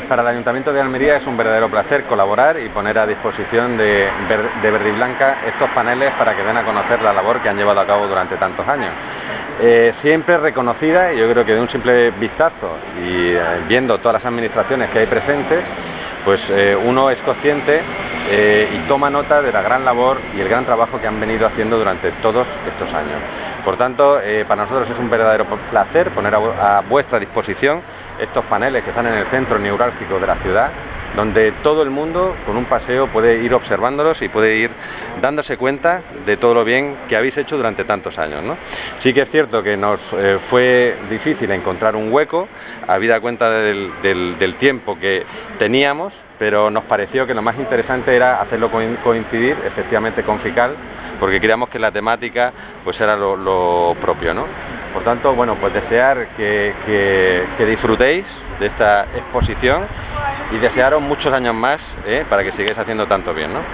Para el Ayuntamiento de Almería es un verdadero placer colaborar y poner a disposición de Verde y Blanca estos paneles para que den a conocer la labor que han llevado a cabo durante tantos años. Siempre reconocida, y yo creo que de un simple vistazo y viendo todas las administraciones que hay presentes, pues uno es consciente y toma nota de la gran labor y el gran trabajo que han venido haciendo durante todos estos años. Por tanto, para nosotros es un verdadero placer poner a vuestra disposición estos paneles que están en el centro neurálgico de la ciudad, donde todo el mundo con un paseo puede ir observándolos y puede ir dándose cuenta de todo lo bien que habéis hecho durante tantos años, ¿no? Sí que es cierto que nos fue difícil encontrar un hueco, habida cuenta del tiempo que teníamos, pero nos pareció que lo más interesante era hacerlo coincidir efectivamente con FICAL, porque creíamos que la temática pues era lo propio, ¿no? Por tanto, bueno, pues desear que disfrutéis de esta exposición y desearos muchos años más para que sigáis haciendo tanto bien, ¿no?